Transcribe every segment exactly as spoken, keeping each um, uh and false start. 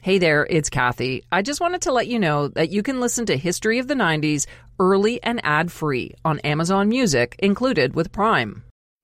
Hey there, it's Kathy. I just wanted to let you know that you can listen to History of the nineties early and ad-free on Amazon Music, included with Prime.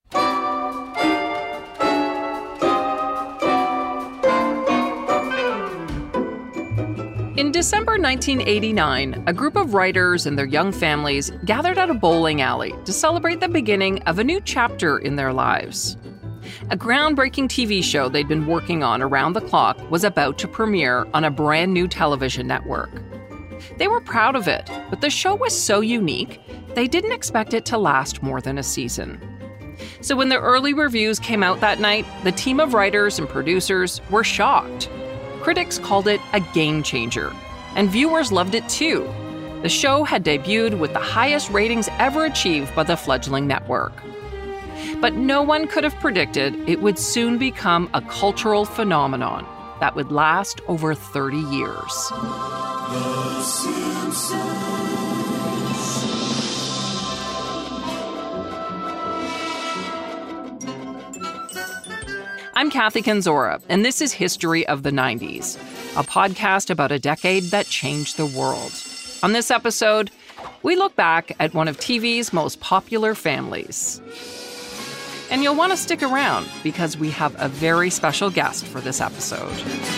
In December nineteen eighty-nine, a group of writers and their young families gathered at a bowling alley to celebrate the beginning of a new chapter in their lives. A groundbreaking T V show they'd been working on around the clock was about to premiere on a brand new television network. They were proud of it, but the show was so unique, they didn't expect it to last more than a season. So when the early reviews came out that night, the team of writers and producers were shocked. Critics called it a game changer, and viewers loved it too. The show had debuted with the highest ratings ever achieved by the fledgling network. But no one could have predicted it would soon become a cultural phenomenon that would last over thirty years. The Simpsons. I'm Kathy Kenzora, and this is History of the nineties, a podcast about a decade that changed the world. On this episode, we look back at one of T V's most popular families. And you'll want to stick around because we have a very special guest for this episode.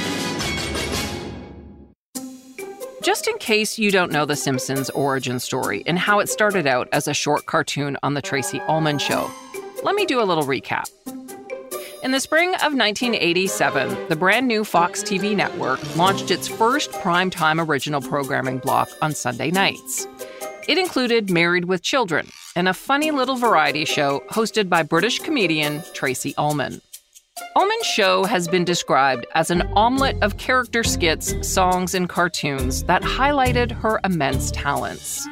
Just in case you don't know The Simpsons' origin story and how it started out as a short cartoon on The Tracey Ullman Show, let me do a little recap. In the spring of nineteen eighty-seven, the brand new Fox T V network launched its first primetime original programming block on Sunday nights. It included Married with Children and a funny little variety show hosted by British comedian Tracey Ullman. Ullman's show has been described as an omelette of character skits, songs, and cartoons that highlighted her immense talents.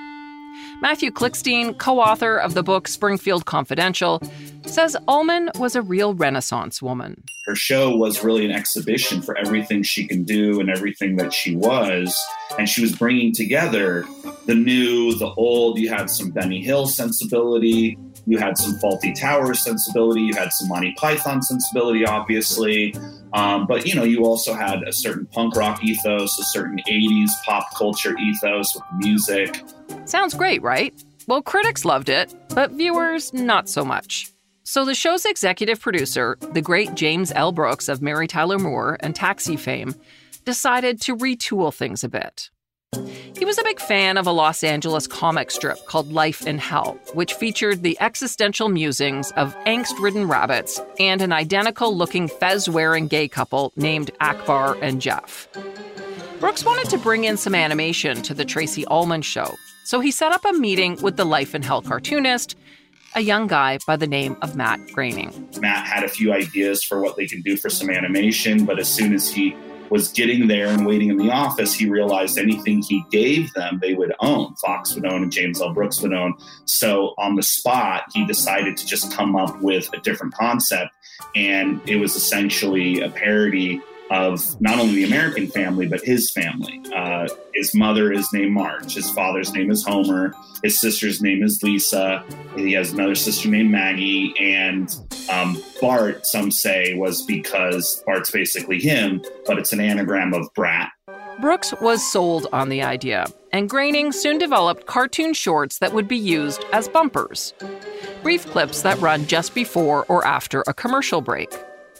Matthew Klickstein, co-author of the book Springfield Confidential, says Ullman was a real Renaissance woman. Her show was really an exhibition for everything she can do and everything that she was. And she was bringing together the new, the old. You had some Benny Hill sensibility. You had some Fawlty Towers sensibility. You had some Monty Python sensibility, obviously. Um, but, you know, you also had a certain punk rock ethos, a certain eighties pop culture ethos with music. Sounds great, right? Well, critics loved it, but viewers, not so much. So the show's executive producer, the great James L. Brooks of Mary Tyler Moore and Taxi fame, decided to retool things a bit. He was a big fan of a Los Angeles comic strip called Life in Hell, which featured the existential musings of angst-ridden rabbits and an identical-looking fez-wearing gay couple named Akbar and Jeff. Brooks wanted to bring in some animation to the Tracey Ullman Show, so he set up a meeting with the Life in Hell cartoonist, a young guy by the name of Matt Groening. Matt had a few ideas for what they could do for some animation, but as soon as he was getting there and waiting in the office, he realized anything he gave them, they would own. Fox would own and James L. Brooks would own. So on the spot, he decided to just come up with a different concept. And it was essentially a parody of not only the American family, but his family. Uh, his mother is named Marge. His father's name is Homer. His sister's name is Lisa. He has another sister named Maggie. And um, Bart, some say, was because Bart's basically him, but it's an anagram of brat. Brooks was sold on the idea, and Groening soon developed cartoon shorts that would be used as bumpers. Brief clips that run just before or after a commercial break.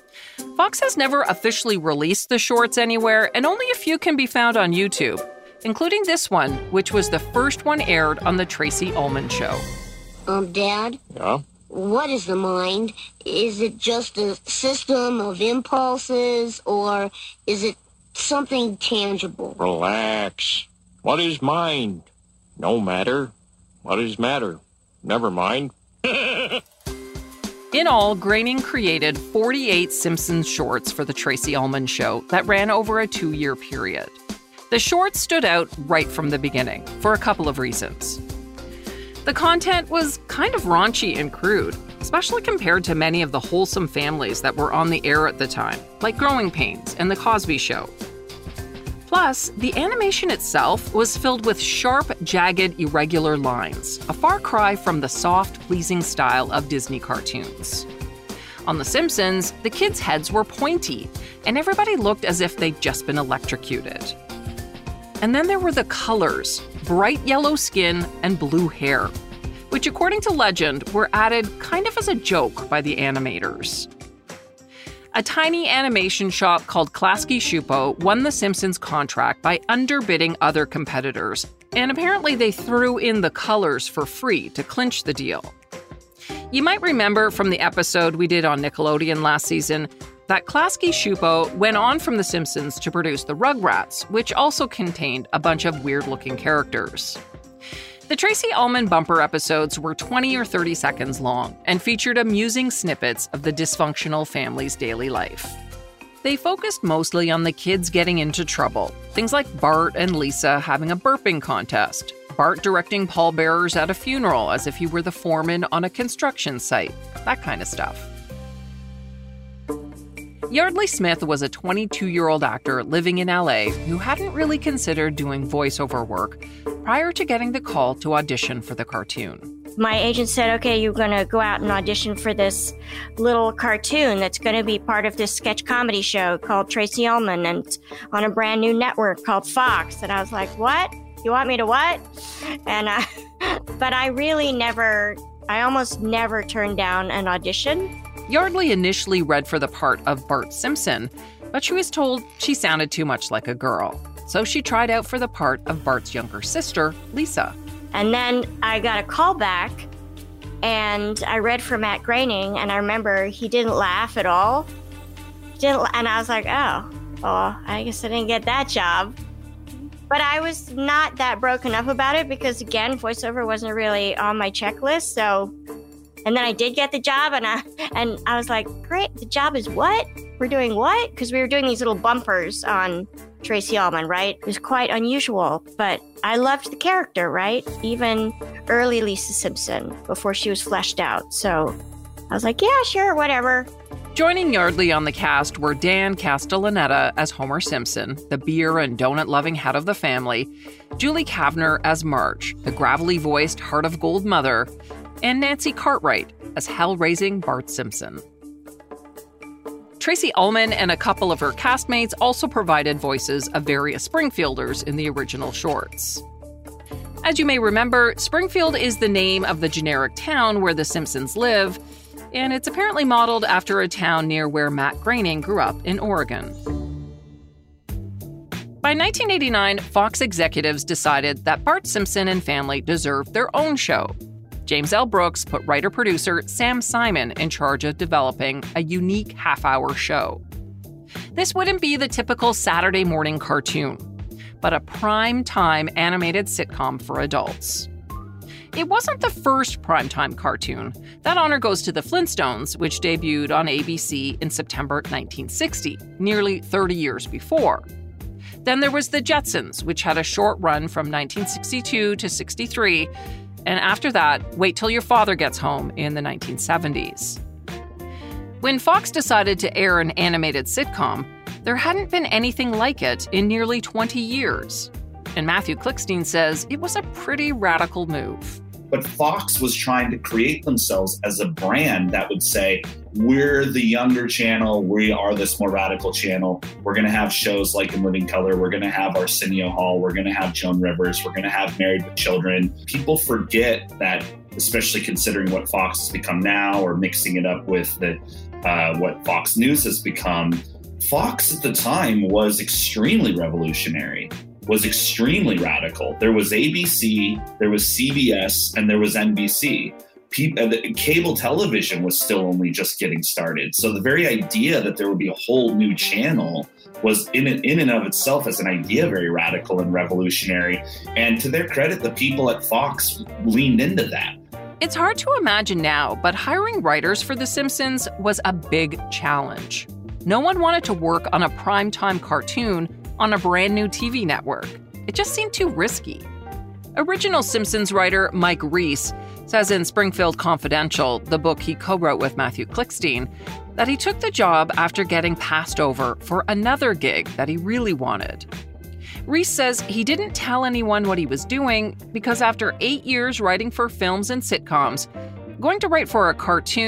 Fox has never officially released the shorts anywhere, and only a few can be found on YouTube, including this one, which was the first one aired on The Tracey Ullman Show. Um, Dad? Yeah? What is the mind? Is it just a system of impulses, or is it something tangible? Relax. What is mind? No matter. What is matter? Never mind. In all, Groening created forty-eight Simpsons shorts for The Tracey Ullman Show that ran over a two-year period. The shorts stood out right from the beginning, for a couple of reasons. The content was kind of raunchy and crude, especially compared to many of the wholesome families that were on the air at the time, like Growing Pains and The Cosby Show. Plus, the animation itself was filled with sharp, jagged, irregular lines, a far cry from the soft, pleasing style of Disney cartoons. On The Simpsons, the kids' heads were pointy, and everybody looked as if they'd just been electrocuted. And then there were the colors, bright yellow skin and blue hair, which according to legend were added kind of as a joke by the animators. A tiny animation shop called Klasky Schupo won The Simpsons contract by underbidding other competitors, and apparently they threw in the colors for free to clinch the deal. You might remember from the episode we did on Nickelodeon last season that Klasky Schupo went on from The Simpsons to produce the Rugrats, which also contained a bunch of weird-looking characters. The Tracey Ullman bumper episodes were twenty or thirty seconds long and featured amusing snippets of the dysfunctional family's daily life. They focused mostly on the kids getting into trouble, things like Bart and Lisa having a burping contest, Bart directing pallbearers at a funeral as if he were the foreman on a construction site, that kind of stuff. Yardley Smith was a twenty-two-year-old actor living in L A who hadn't really considered doing voiceover work prior to getting the call to audition for the cartoon. My agent said, okay, you're going to go out and audition for this little cartoon that's going to be part of this sketch comedy show called Tracey Ullman, and it's on a brand new network called Fox. And I was like, what? You want me to what? And I, but I really never, I almost never turned down an audition. Yardley initially read for the part of Bart Simpson, but she was told she sounded too much like a girl. So she tried out for the part of Bart's younger sister, Lisa. And then I got a call back, and I read for Matt Groening, and I remember he didn't laugh at all. Didn't, and I was like, oh, well, I guess I didn't get that job. But I was not that broken up about it because, again, voiceover wasn't really on my checklist. So, and then I did get the job, and I and I was like, great, the job is what? We're doing what? Because we were doing these little bumpers on Tracey Ullman, right? It was quite unusual, but I loved the character, right? Even early Lisa Simpson, before she was fleshed out. So I was like, yeah, sure, whatever. Joining Yardley on the cast were Dan Castellaneta as Homer Simpson, the beer and donut-loving head of the family, Julie Kavner as Marge, the gravelly-voiced heart of gold mother, and Nancy Cartwright as hell-raising Bart Simpson. Tracey Ullman and a couple of her castmates also provided voices of various Springfielders in the original shorts. As you may remember, Springfield is the name of the generic town where the Simpsons live, and it's apparently modeled after a town near where Matt Groening grew up in Oregon. By nineteen eighty-nine, Fox executives decided that Bart Simpson and family deserved their own show. James L. Brooks put writer-producer Sam Simon in charge of developing a unique half-hour show. This wouldn't be the typical Saturday morning cartoon, but a prime-time animated sitcom for adults. It wasn't the first primetime cartoon. That honor goes to the Flintstones, which debuted on A B C in September nineteen sixty, nearly thirty years before. Then there was The Jetsons, which had a short run from nineteen sixty-two to sixty-three, and after that, Wait Till Your Father Gets Home in the nineteen seventies. When Fox decided to air an animated sitcom, there hadn't been anything like it in nearly twenty years. And Matthew Klickstein says it was a pretty radical move. But Fox was trying to create themselves as a brand that would say, we're the younger channel, we are this more radical channel. We're going to have shows like In Living Color, we're going to have Arsenio Hall, we're going to have Joan Rivers, we're going to have Married with Children. People forget that, especially considering what Fox has become now, or mixing it up with the uh, what Fox News has become. Fox at the time was extremely revolutionary, was extremely radical. There was A B C, there was C B S, and there was N B C. People, cable television was still only just getting started. So the very idea that there would be a whole new channel was in and, in and of itself as an idea very radical and revolutionary. And to their credit, the people at Fox leaned into that. It's hard to imagine now, but hiring writers for The Simpsons was a big challenge. No one wanted to work on a primetime cartoon on a brand new T V network. It just seemed too risky. Original Simpsons writer Mike Reiss says in Springfield Confidential, the book he co-wrote with Matthew Klickstein, that he took the job after getting passed over for another gig that he really wanted. Reiss says he didn't tell anyone what he was doing because after eight years writing for films and sitcoms, going to write for a cartoon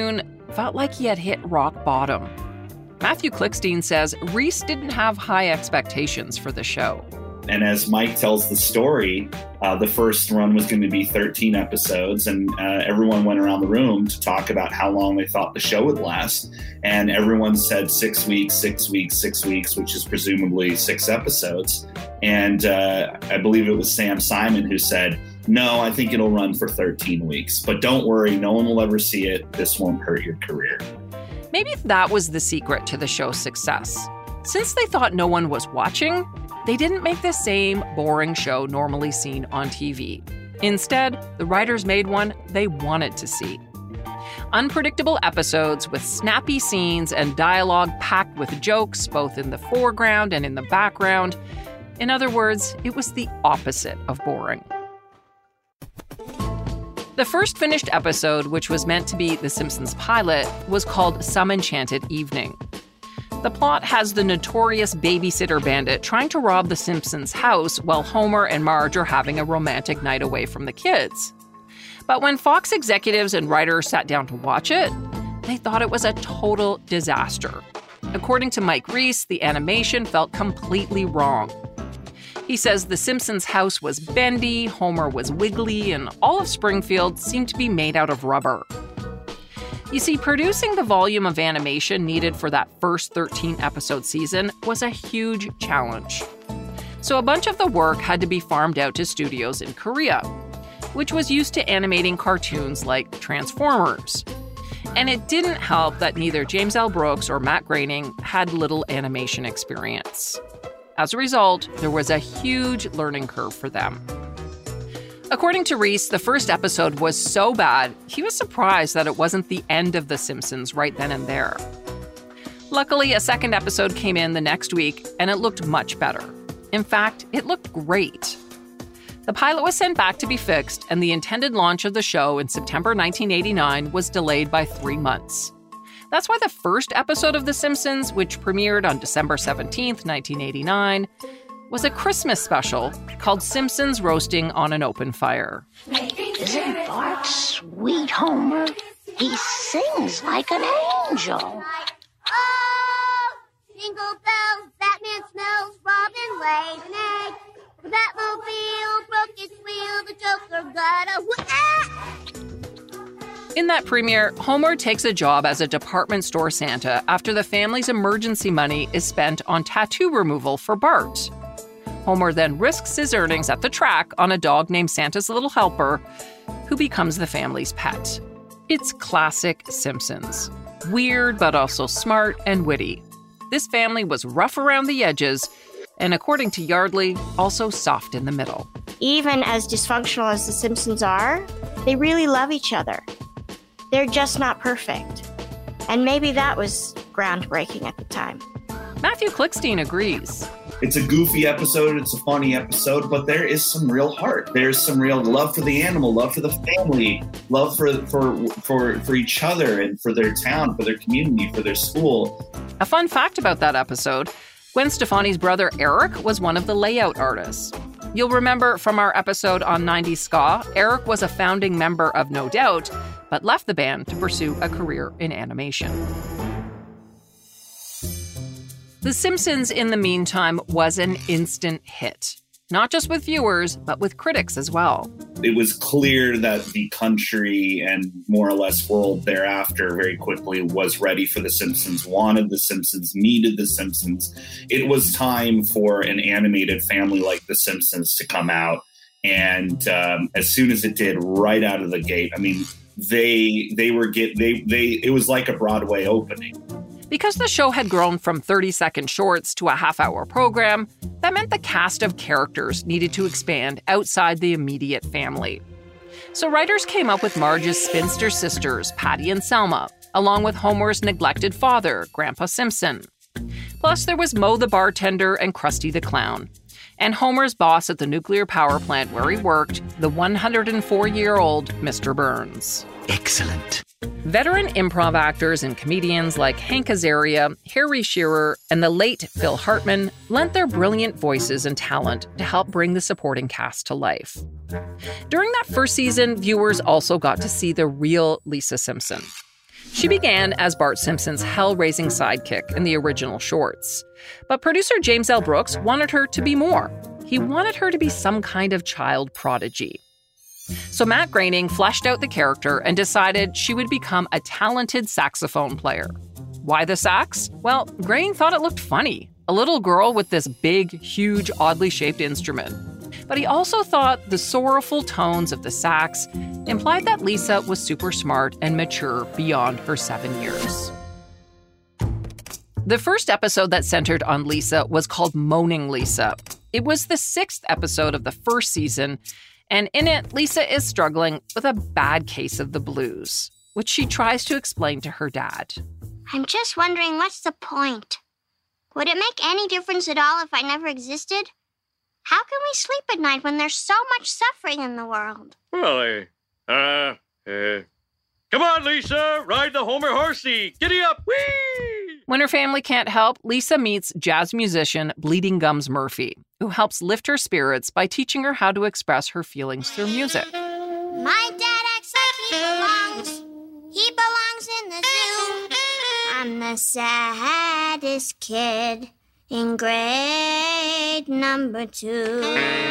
felt like he had hit rock bottom. Matthew Klickstein says Reese didn't have high expectations for the show. And as Mike tells the story, uh, the first run was going to be thirteen episodes, and uh, everyone went around the room to talk about how long they thought the show would last. And everyone said six weeks, six weeks, six weeks, which is presumably six episodes. And uh, I believe it was Sam Simon who said, no, I think it'll run for thirteen weeks. But don't worry, no one will ever see it. This won't hurt your career. Maybe that was the secret to the show's success. Since they thought no one was watching, they didn't make the same boring show normally seen on T V. Instead, the writers made one they wanted to see. Unpredictable episodes with snappy scenes and dialogue packed with jokes both in the foreground and in the background. In other words, it was the opposite of boring. The first finished episode, which was meant to be The Simpsons pilot, was called Some Enchanted Evening. The plot has the notorious babysitter bandit trying to rob the Simpsons' house while Homer and Marge are having a romantic night away from the kids. But when Fox executives and writers sat down to watch it, they thought it was a total disaster. According to Mike Reese, the animation felt completely wrong. He says the Simpsons' house was bendy, Homer was wiggly, and all of Springfield seemed to be made out of rubber. You see, producing the volume of animation needed for that first thirteen-episode season was a huge challenge. So a bunch of the work had to be farmed out to studios in Korea, which was used to animating cartoons like Transformers. And it didn't help that neither James L. Brooks or Matt Groening had little animation experience. As a result, there was a huge learning curve for them. According to Reese, the first episode was so bad, he was surprised that it wasn't the end of The Simpsons right then and there. Luckily, a second episode came in the next week, and it looked much better. In fact, it looked great. The pilot was sent back to be fixed, and the intended launch of the show in September nineteen eighty-nine was delayed by three months. That's why the first episode of The Simpsons, which premiered on December seventeenth, nineteen eighty-nine, was a Christmas special called Simpsons Roasting on an Open Fire. Isn't Bart sweet, Homer? He sings like an angel. Oh, jingle bells, Batman smells, Robin lays an egg. The Batmobile broke its wheel, the Joker got a ah! In that premiere, Homer takes a job as a department store Santa after the family's emergency money is spent on tattoo removal for Bart. Homer then risks his earnings at the track on a dog named Santa's Little Helper, who becomes the family's pet. It's classic Simpsons. Weird, but also smart and witty. This family was rough around the edges, and according to Yardley, also soft in the middle. Even as dysfunctional as the Simpsons are, they really love each other. They're just not perfect. And maybe that was groundbreaking at the time. Matthew Klickstein agrees. It's a goofy episode, it's a funny episode, but there is some real heart. There's some real love for the animal, love for the family, love for for for, for each other and for their town, for their community, for their school. A fun fact about that episode, Gwen Stefani's brother Eric was one of the layout artists. You'll remember from our episode on nineties ska, Eric was a founding member of No Doubt, but left the band to pursue a career in animation. The Simpsons, in the meantime, was an instant hit. Not just with viewers, but with critics as well. It was clear that the country and more or less world thereafter very quickly was ready for The Simpsons, wanted The Simpsons, needed The Simpsons. It was time for an animated family like The Simpsons to come out. And um, as soon as it did, right out of the gate, I mean, they they were get they they it was like a Broadway opening. Because the show had grown from thirty-second shorts to a half-hour program, that meant the cast of characters needed to expand outside the immediate family. So writers came up with Marge's spinster sisters, Patty and Selma, along with Homer's neglected father, Grandpa Simpson. Plus, there was Moe the bartender and Krusty the Clown. And Homer's boss at the nuclear power plant where he worked, the one hundred four-year-old Mister Burns. Excellent. Veteran improv actors and comedians like Hank Azaria, Harry Shearer, and the late Phil Hartman lent their brilliant voices and talent to help bring the supporting cast to life. During that first season, viewers also got to see the real Lisa Simpson. She began as Bart Simpson's hell-raising sidekick in the original shorts. But producer James L. Brooks wanted her to be more. He wanted her to be some kind of child prodigy. So Matt Groening fleshed out the character and decided she would become a talented saxophone player. Why the sax? Well, Groening thought it looked funny. A little girl with this big, huge, oddly shaped instrument. But he also thought the sorrowful tones of the sax implied that Lisa was super smart and mature beyond her seven years. The first episode that centered on Lisa was called Moaning Lisa. It was the sixth episode of the first season, and in it, Lisa is struggling with a bad case of the blues, which she tries to explain to her dad. I'm just wondering, what's the point? Would it make any difference at all if I never existed? How can we sleep at night when there's so much suffering in the world? Well, uh, uh, uh, come on, Lisa, ride the Homer horsey. Giddy up, whee! When her family can't help, Lisa meets jazz musician Bleeding Gums Murphy, who helps lift her spirits by teaching her how to express her feelings through music. My dad acts like he belongs. He belongs in the zoo. I'm the saddest kid in grade number two.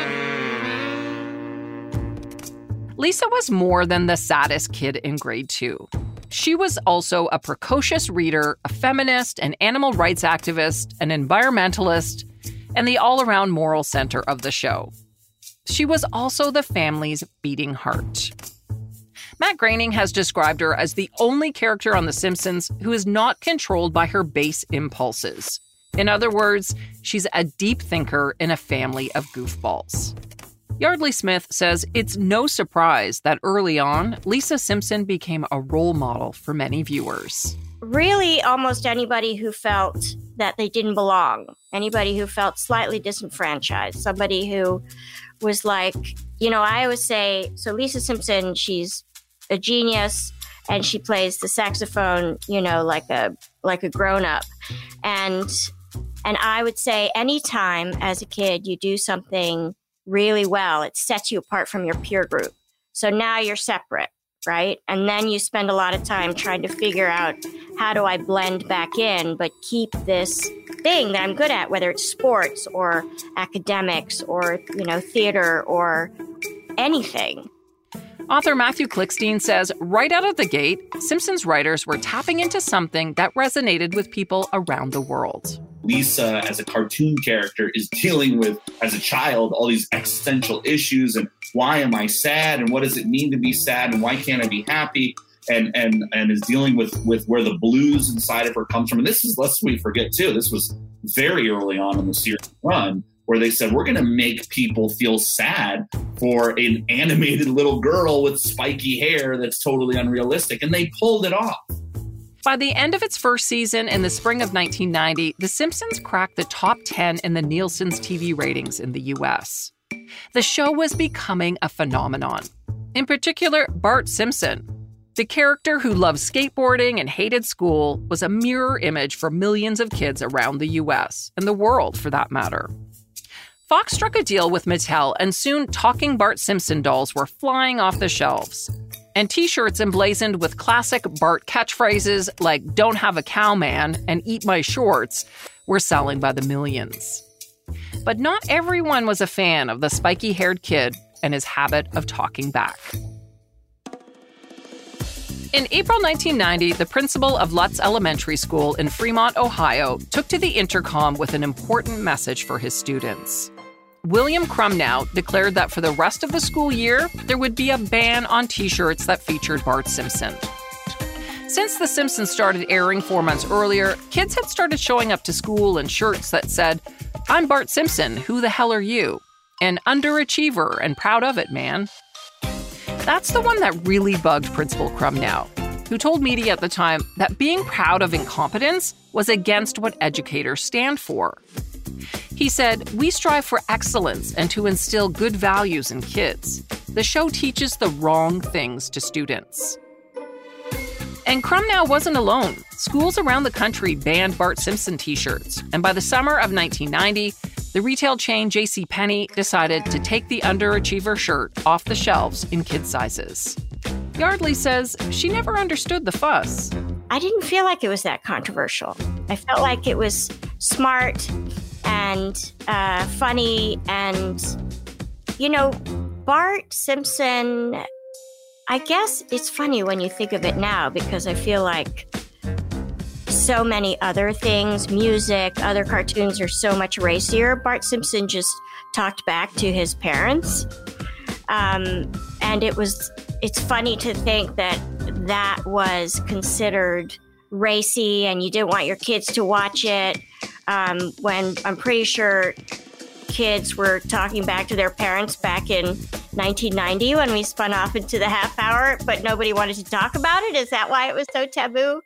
Lisa was more than the saddest kid in grade two. She was also a precocious reader, a feminist, an animal rights activist, an environmentalist, and the all-around moral center of the show. She was also the family's beating heart. Matt Groening has described her as the only character on The Simpsons who is not controlled by her base impulses. In other words, she's a deep thinker in a family of goofballs. Yardley Smith says it's no surprise that early on, Lisa Simpson became a role model for many viewers. Really, almost anybody who felt that they didn't belong, anybody who felt slightly disenfranchised, somebody who was like, you know, I always say, so Lisa Simpson, she's a genius, and she plays the saxophone, you know, like a like a grown-up. And and I would say anytime as a kid you do something really well, it sets you apart from your peer group. So now you're separate, right? And then you spend a lot of time trying to figure out, how do I blend back in, but keep this thing that I'm good at, whether it's sports or academics or, you know, theater or anything. Author Matthew Klickstein says right out of the gate, Simpsons writers were tapping into something that resonated with people around the world. Lisa, as a cartoon character, is dealing with, as a child, all these existential issues and why am I sad and what does it mean to be sad and why can't I be happy? And and and is dealing with, with where the blues inside of her comes from. And this is, lest we forget too, this was very early on in the series run, where they said, we're going to make people feel sad for an animated little girl with spiky hair that's totally unrealistic. And they pulled it off. By the end of its first season in the spring of nineteen ninety, The Simpsons cracked the top ten in the Nielsen's T V ratings in the U S. The show was becoming a phenomenon. In particular, Bart Simpson, the character who loved skateboarding and hated school, was a mirror image for millions of kids around the U S, and the world for that matter. Fox struck a deal with Mattel, and soon talking Bart Simpson dolls were flying off the shelves. And t-shirts emblazoned with classic Bart catchphrases like "Don't have a cow, man," and "Eat my shorts" were selling by the millions. But not everyone was a fan of the spiky-haired kid and his habit of talking back. In April nineteen ninety, the principal of Lutz Elementary School in Fremont, Ohio, took to the intercom with an important message for his students. William Crumnow declared that for the rest of the school year, there would be a ban on t-shirts that featured Bart Simpson. Since The Simpsons started airing four months earlier, kids had started showing up to school in shirts that said, "I'm Bart Simpson, who the hell are you?" and "Underachiever and proud of it, man." That's the one that really bugged Principal Crumnow, who told media at the time that being proud of incompetence was against what educators stand for. He said, "We strive for excellence and to instill good values in kids. The show teaches the wrong things to students." And Crumnow wasn't alone. Schools around the country banned Bart Simpson t-shirts, and by the summer of nineteen ninety, the retail chain JCPenney decided to take the Underachiever shirt off the shelves in kid sizes. Yardley says she never understood the fuss. I didn't feel like it was that controversial. I felt like it was smart and uh, funny. And, you know, Bart Simpson, I guess it's funny when you think of it now, because I feel like so many other things, music, other cartoons are so much racier. Bart Simpson just talked back to his parents. Um, and it was, it's funny to think that that was considered racy and you didn't want your kids to watch it. Um, when I'm pretty sure kids were talking back to their parents back in nineteen ninety when we spun off into the half hour, but nobody wanted to talk about it. Is that why it was so taboo?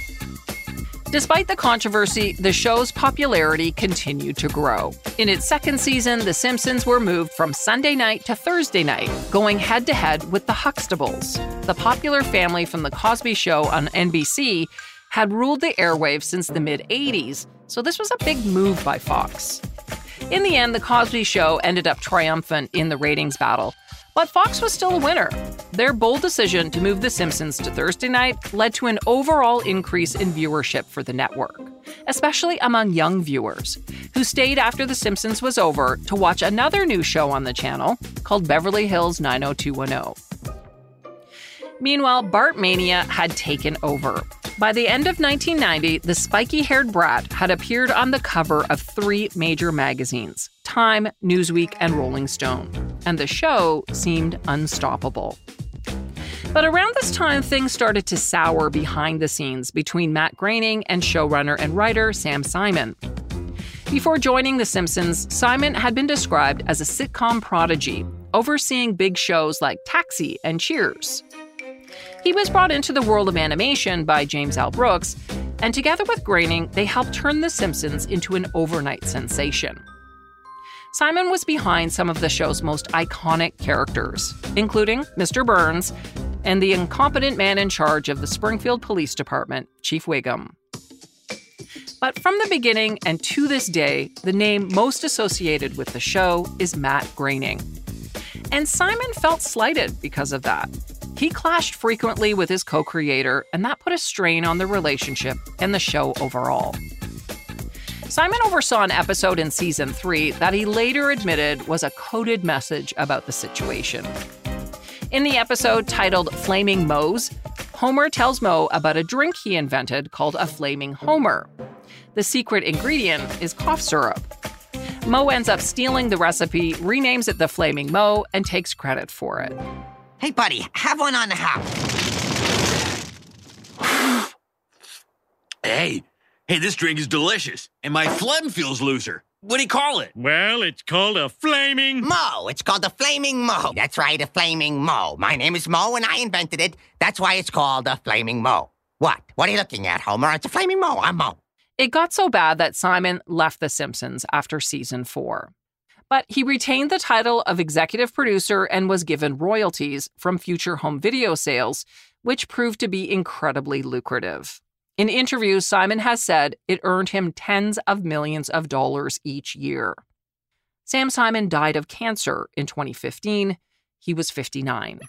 Despite the controversy, the show's popularity continued to grow. In its second season, The Simpsons were moved from Sunday night to Thursday night, going head-to-head with the Huxtables. The popular family from The Cosby Show on N B C had ruled the airwaves since the mid-eighties, so this was a big move by Fox. In the end, The Cosby Show ended up triumphant in the ratings battle, but Fox was still a winner. Their bold decision to move The Simpsons to Thursday night led to an overall increase in viewership for the network, especially among young viewers, who stayed after The Simpsons was over to watch another new show on the channel called Beverly Hills nine oh two one oh. Meanwhile, Bartmania had taken over. By the end of nineteen ninety, the spiky-haired brat had appeared on the cover of three major magazines, Time, Newsweek, and Rolling Stone, and the show seemed unstoppable. But around this time, things started to sour behind the scenes between Matt Groening and showrunner and writer Sam Simon. Before joining The Simpsons, Simon had been described as a sitcom prodigy, overseeing big shows like Taxi and Cheers. He was brought into the world of animation by James L. Brooks, and together with Groening, they helped turn The Simpsons into an overnight sensation. Simon was behind some of the show's most iconic characters, including Mister Burns and the incompetent man in charge of the Springfield Police Department, Chief Wiggum. But from the beginning and to this day, the name most associated with the show is Matt Groening. And Simon felt slighted because of that. He clashed frequently with his co-creator, and that put a strain on the relationship and the show overall. Simon oversaw an episode in season three that he later admitted was a coded message about the situation. In the episode titled Flaming Moe's, Homer tells Moe about a drink he invented called a Flaming Homer. The secret ingredient is cough syrup. Moe ends up stealing the recipe, renames it the Flaming Moe, and takes credit for it. Hey, buddy, have one on the house. Hey, hey, this drink is delicious, and my phlegm feels looser. What do you call it? Well, it's called a Flaming Moe. It's called the Flaming Moe. That's right, a Flaming Moe. My name is Moe, and I invented it. That's why it's called a Flaming Moe. What? What are you looking at, Homer? It's a Flaming Moe. I'm Moe. It got so bad that Simon left The Simpsons after season four. But he retained the title of executive producer and was given royalties from future home video sales, which proved to be incredibly lucrative. In interviews, Simon has said it earned him tens of millions of dollars each year. Sam Simon died of cancer in twenty fifteen. He was fifty-nine.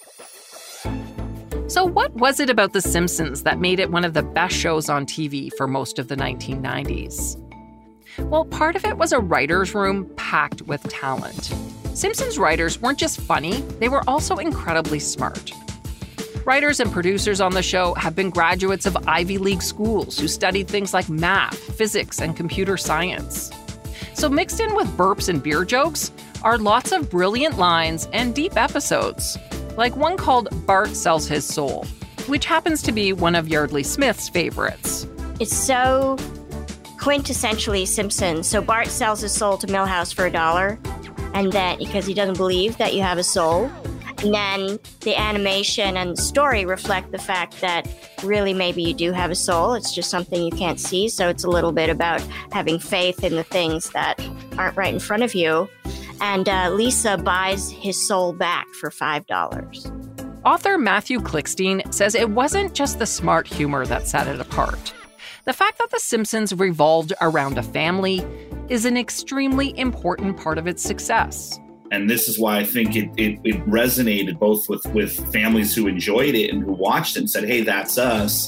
So what was it about The Simpsons that made it one of the best shows on T V for most of the nineteen nineties? Well, part of it was a writer's room packed with talent. Simpsons writers weren't just funny, they were also incredibly smart. Writers and producers on the show have been graduates of Ivy League schools who studied things like math, physics, and computer science. So mixed in with burps and beer jokes are lots of brilliant lines and deep episodes, like one called Bart Sells His Soul, which happens to be one of Yardley Smith's favorites. It's so quintessentially Simpsons. So Bart sells his soul to Milhouse for a dollar, and then because he doesn't believe that you have a soul. And then the animation and the story reflect the fact that really maybe you do have a soul. It's just something you can't see. So it's a little bit about having faith in the things that aren't right in front of you. And uh, Lisa buys his soul back for five dollars. Author Matthew Klickstein says it wasn't just the smart humor that set it apart. The fact that The Simpsons revolved around a family is an extremely important part of its success. And this is why I think it, it, it resonated both with, with families who enjoyed it and who watched it and said, hey, that's us.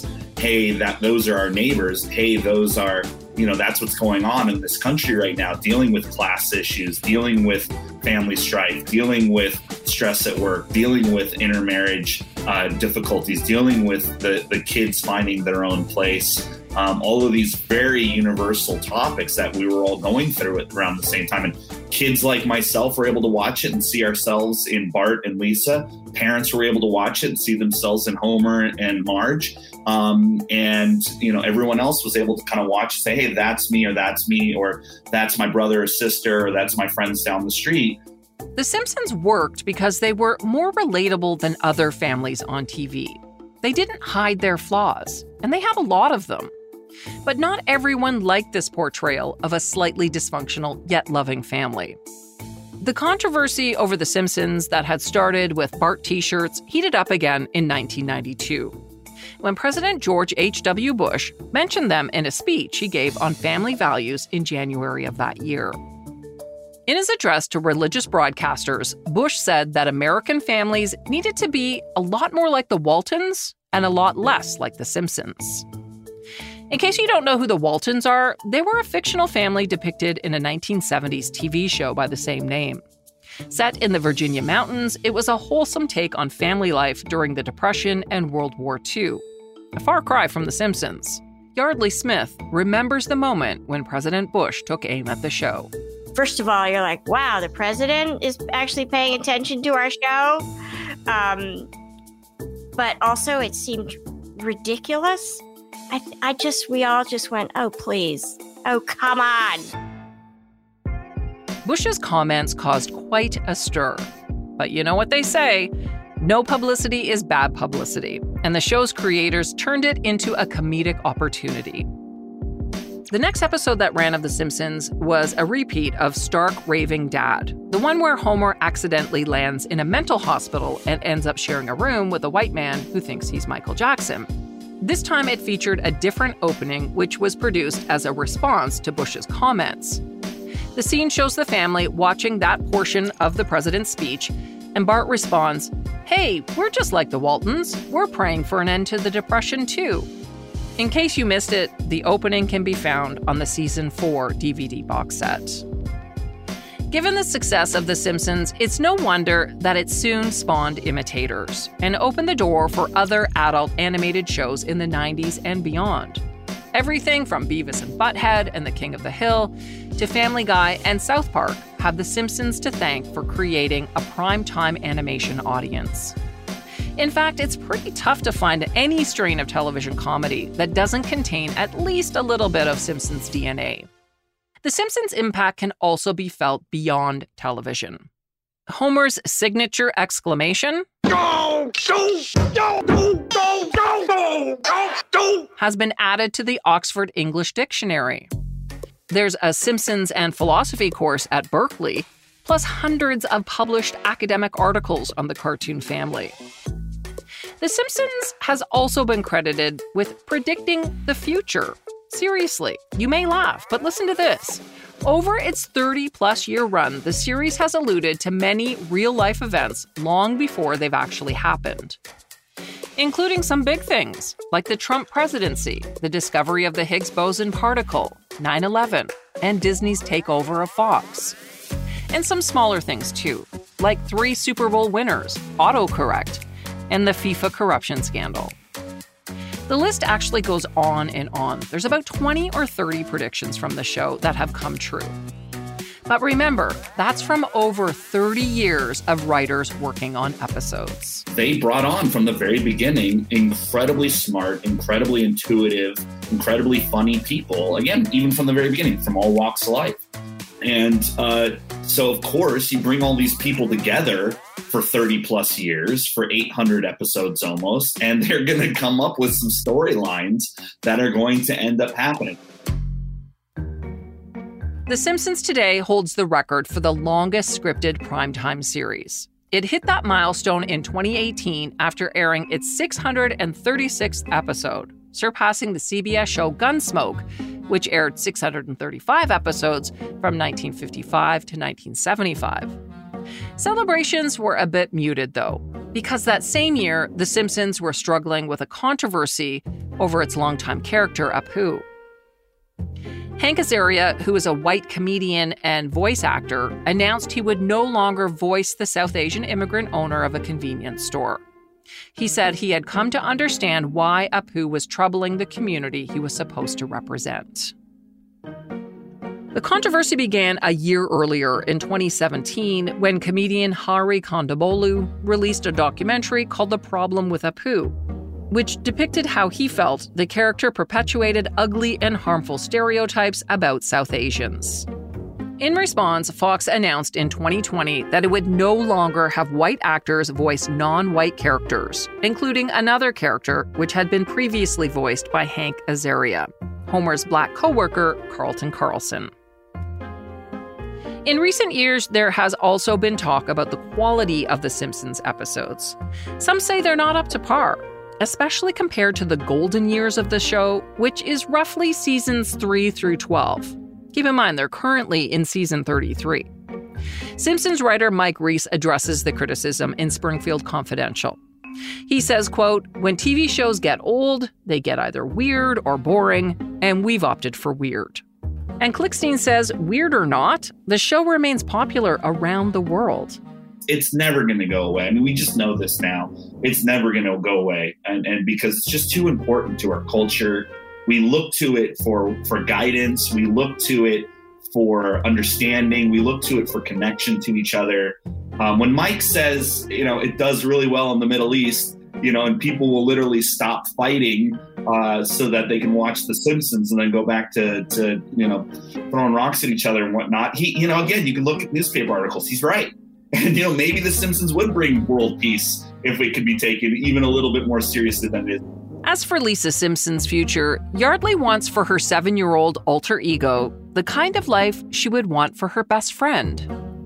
hey, that those are our neighbors. Hey, those are, you know, that's what's going on in this country right now, dealing with class issues, dealing with family strife, dealing with stress at work, dealing with intermarriage uh, difficulties, dealing with the, the kids finding their own place. Um, all of these very universal topics that we were all going through at around the same time. And kids like myself were able to watch it and see ourselves in Bart and Lisa. Parents were able to watch it and see themselves in Homer and Marge. Um, and, you know, everyone else was able to kind of watch and say, hey, that's me, or that's me, or that's my brother or sister, or that's my friends down the street. The Simpsons worked because they were more relatable than other families on T V. They didn't hide their flaws, and they have a lot of them. But not everyone liked this portrayal of a slightly dysfunctional yet loving family. The controversy over The Simpsons that had started with Bart t-shirts heated up again in nineteen ninety-two, when President George H W Bush mentioned them in a speech he gave on family values in January of that year. In his address to religious broadcasters, Bush said that American families needed to be a lot more like the Waltons and a lot less like The Simpsons. In case you don't know who the Waltons are, they were a fictional family depicted in a nineteen seventies T V show by the same name. Set in the Virginia mountains, it was a wholesome take on family life during the Depression and World War Two. A far cry from The Simpsons. Yardley Smith remembers the moment when President Bush took aim at the show. First of all, you're like, wow, the president is actually paying attention to our show. Um, but also it seemed ridiculous. I, I just, we all just went, oh, please. Oh, come on. Bush's comments caused quite a stir. But you know what they say, no publicity is bad publicity. And the show's creators turned it into a comedic opportunity. The next episode that ran of The Simpsons was a repeat of Stark Raving Dad, the one where Homer accidentally lands in a mental hospital and ends up sharing a room with a white man who thinks he's Michael Jackson. This time it featured a different opening, which was produced as a response to Bush's comments. The scene shows the family watching that portion of the president's speech, and Bart responds, "Hey, we're just like the Waltons. We're praying for an end to the Depression too." In case you missed it, the opening can be found on the season four D V D box set. Given the success of The Simpsons, it's no wonder that it soon spawned imitators and opened the door for other adult animated shows in the nineties and beyond. Everything from Beavis and Butthead and The King of the Hill to Family Guy and South Park have The Simpsons to thank for creating a primetime animation audience. In fact, it's pretty tough to find any strain of television comedy that doesn't contain at least a little bit of Simpsons D N A. The Simpsons' impact can also be felt beyond television. Homer's signature exclamation Go, go, go, go, go, go, go, go, has been added to the Oxford English Dictionary. There's a Simpsons and philosophy course at Berkeley, plus hundreds of published academic articles on the cartoon family. The Simpsons has also been credited with predicting the future. Seriously, you may laugh, but listen to this. Over its thirty-plus year run, the series has alluded to many real-life events long before they've actually happened, including some big things, like the Trump presidency, the discovery of the Higgs boson particle, nine eleven, and Disney's takeover of Fox. And some smaller things, too, like three Super Bowl winners, autocorrect, and the FIFA corruption scandal. The list actually goes on and on. There's about twenty or thirty predictions from the show that have come true. But remember, that's from over thirty years of writers working on episodes. They brought on, from the very beginning, incredibly smart, incredibly intuitive, incredibly funny people. Again, even from the very beginning, from all walks of life. And uh, so, of course, you bring all these people together for thirty plus years, for eight hundred episodes almost, and they're going to come up with some storylines that are going to end up happening. The Simpsons today holds the record for the longest scripted primetime series. It hit that milestone in twenty eighteen after airing its six hundred thirty-sixth episode, surpassing the C B S show Gunsmoke, which aired six hundred thirty-five episodes from nineteen fifty-five to nineteen seventy-five. Celebrations were a bit muted, though, because that same year, The Simpsons were struggling with a controversy over its longtime character, Apu. Hank Azaria, who is a white comedian and voice actor, announced he would no longer voice the South Asian immigrant owner of a convenience store. He said he had come to understand why Apu was troubling the community he was supposed to represent. The controversy began a year earlier in twenty seventeen when comedian Hari Kondabolu released a documentary called The Problem with Apu, which depicted how he felt the character perpetuated ugly and harmful stereotypes about South Asians. In response, Fox announced in twenty twenty that it would no longer have white actors voice non-white characters, including another character which had been previously voiced by Hank Azaria, Homer's black coworker, Carlton Carlson. In recent years, there has also been talk about the quality of The Simpsons episodes. Some say they're not up to par, especially compared to the golden years of the show, which is roughly seasons three through twelve. Keep in mind, they're currently in season thirty-three. Simpsons writer Mike Reiss addresses the criticism in Springfield Confidential. He says, quote, "When T V shows get old, they get either weird or boring, and we've opted for weird." And Klickstein says, weird or not, the show remains popular around the world. It's never going to go away. I mean, we just know this now. It's never going to go away. And, and because it's just too important to our culture. We look to it for, for guidance. We look to it for understanding. We look to it for connection to each other. Um, when Mike says, you know, it does really well in the Middle East, you know, and people will literally stop fighting uh, so that they can watch The Simpsons and then go back to, to, you know, throwing rocks at each other and whatnot. He, you know, again, you can look at newspaper articles. He's right. And, you know, maybe The Simpsons would bring world peace if it could be taken even a little bit more seriously than it is. As for Lisa Simpson's future, Yardley wants for her seven-year-old alter ego the kind of life she would want for her best friend.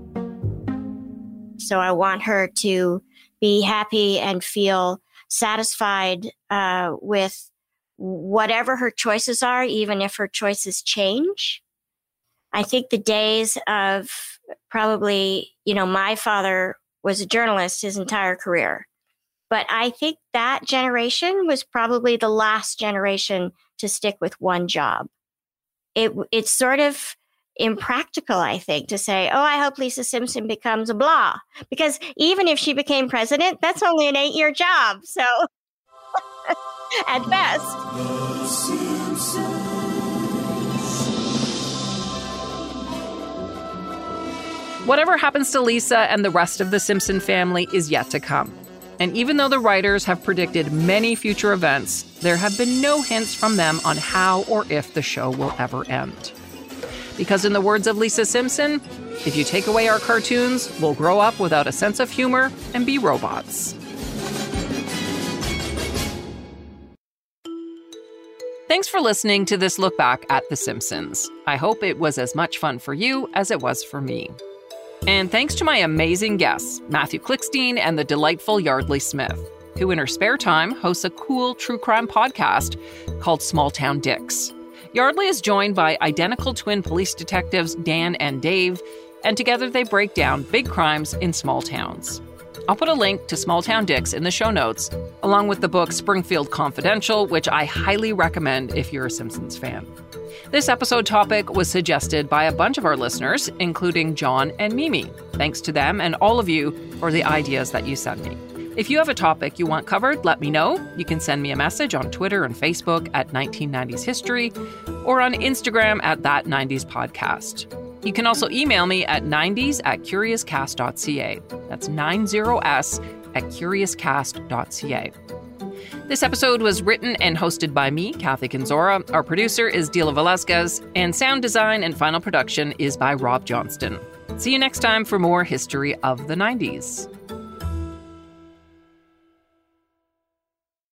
So I want her to be happy and feel satisfied uh, with whatever her choices are, even if her choices change. I think the days of probably, you know, my father was a journalist his entire career. But I think that generation was probably the last generation to stick with one job. It, it's sort of impractical, I think, to say, oh, I hope Lisa Simpson becomes a blah. Because even if she became president, that's only an eight-year job. So, at best. Whatever happens to Lisa and the rest of the Simpson family is yet to come. And even though the writers have predicted many future events, there have been no hints from them on how or if the show will ever end. Because in the words of Lisa Simpson, if you take away our cartoons, we'll grow up without a sense of humor and be robots. Thanks for listening to this look back at The Simpsons. I hope it was as much fun for you as it was for me. And thanks to my amazing guests, Matthew Klickstein and the delightful Yardley Smith, who in her spare time hosts a cool true crime podcast called Small Town Dicks. Yardley is joined by identical twin police detectives Dan and Dave, and together they break down big crimes in small towns. I'll put a link to Small Town Dicks in the show notes, along with the book Springfield Confidential, which I highly recommend if you're a Simpsons fan. This episode topic was suggested by a bunch of our listeners, including John and Mimi. Thanks to them and all of you for the ideas that you send me. If you have a topic you want covered, let me know. You can send me a message on Twitter and Facebook at nineteen nineties history or on Instagram at that nineties podcast. You can also email me at nineties at curiouscast dot c a. That's ninety s at curiouscast dot c a. This episode was written and hosted by me, Kathy Kinzora. Our producer is Dila Velasquez, and sound design and final production is by Rob Johnston. See you next time for more History of the nineties.